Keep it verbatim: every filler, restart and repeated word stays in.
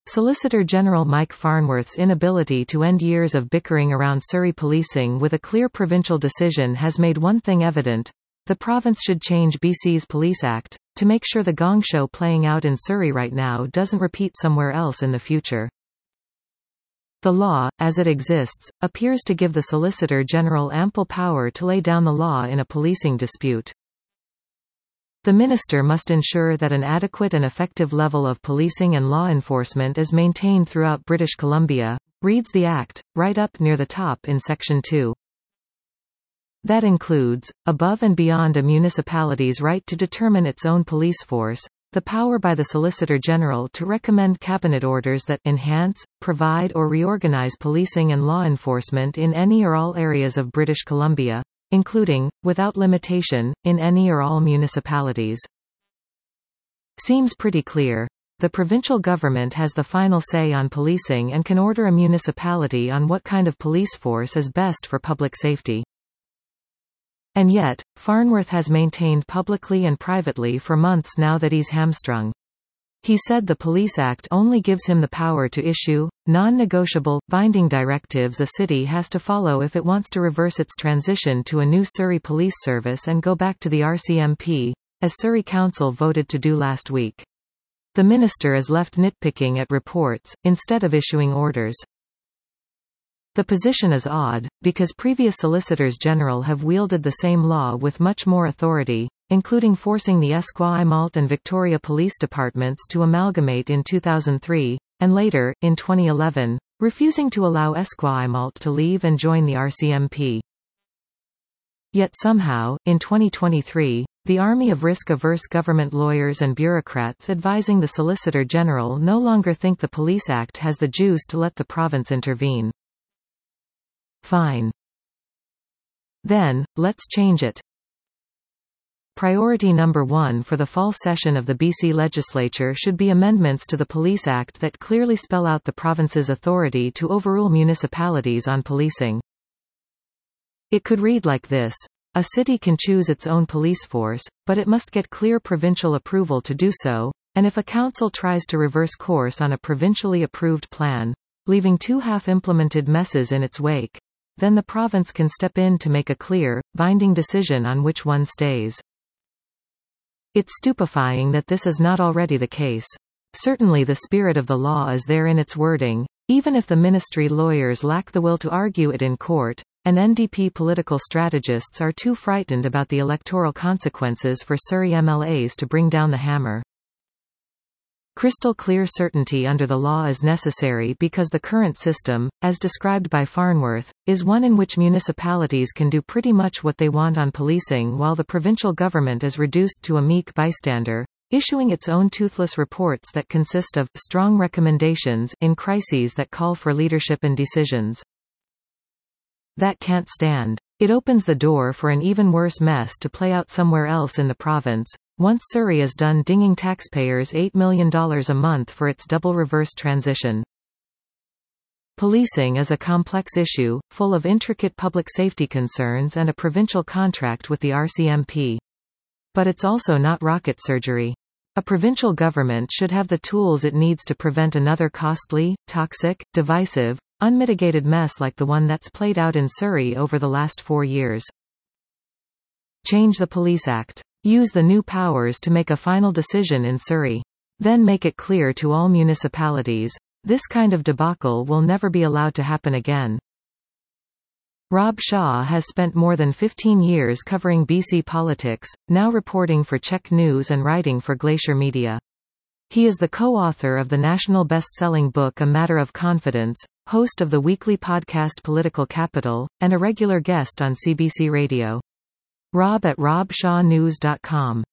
Solicitor General Mike Farnworth's inability to end years of bickering around Surrey policing with a clear provincial decision has made one thing evident: the province should change B C's Police Act, to make sure the gong show playing out in Surrey right now doesn't repeat somewhere else in the future. The law, as it exists, appears to give the Solicitor General ample power to lay down the law in a policing dispute. The minister must ensure that an adequate and effective level of policing and law enforcement is maintained throughout British Columbia, reads the Act, right up near the top in Section two. That includes, above and beyond a municipality's right to determine its own police force, the power by the Solicitor General to recommend cabinet orders that enhance, provide or reorganize policing and law enforcement in any or all areas of British Columbia, including, without limitation, in any or all municipalities. Seems pretty clear. The provincial government has the final say on policing and can order a municipality on what kind of police force is best for public safety. And yet, Farnworth has maintained publicly and privately for months now that he's hamstrung. He said the Police Act only gives him the power to issue non-negotiable, binding directives a city has to follow if it wants to reverse its transition to a new Surrey Police Service and go back to the R C M P, as Surrey Council voted to do last week. The minister is left nitpicking at reports, instead of issuing orders. The position is odd, because previous Solicitors General have wielded the same law with much more authority, including forcing the Esquimalt and Victoria Police Departments to amalgamate in two thousand three, and later, in twenty eleven, refusing to allow Esquimalt to leave and join the R C M P. Yet somehow, in twenty twenty-three, the army of risk-averse government lawyers and bureaucrats advising the Solicitor General no longer think the Police Act has the juice to let the province intervene. Fine. Then, let's change it. Priority number one for the fall session of the B C Legislature should be amendments to the Police Act that clearly spell out the province's authority to overrule municipalities on policing. It could read like this: a city can choose its own police force, but it must get clear provincial approval to do so, and if a council tries to reverse course on a provincially approved plan, leaving two half-implemented messes in its wake, then the province can step in to make a clear, binding decision on which one stays. It's stupefying that this is not already the case. Certainly the spirit of the law is there in its wording, even if the ministry lawyers lack the will to argue it in court, and N D P political strategists are too frightened about the electoral consequences for Surrey M L As to bring down the hammer. Crystal clear certainty under the law is necessary because the current system, as described by Farnworth, is one in which municipalities can do pretty much what they want on policing while the provincial government is reduced to a meek bystander, issuing its own toothless reports that consist of strong recommendations in crises that call for leadership and decisions. That can't stand. It opens the door for an even worse mess to play out somewhere else in the province, once Surrey is done dinging taxpayers eight million dollars a month for its double reverse transition. Policing is a complex issue, full of intricate public safety concerns and a provincial contract with the R C M P. But it's also not rocket surgery. A provincial government should have the tools it needs to prevent another costly, toxic, divisive, unmitigated mess like the one that's played out in Surrey over the last four years. Change the Police Act. Use the new powers to make a final decision in Surrey. Then make it clear to all municipalities, this kind of debacle will never be allowed to happen again. Rob Shaw has spent more than fifteen years covering B C politics, now reporting for Czech News and writing for Glacier Media. He is the co-author of the national best-selling book A Matter of Confidence, host of the weekly podcast Political Capital, and a regular guest on C B C Radio. Rob at rob shaw news dot com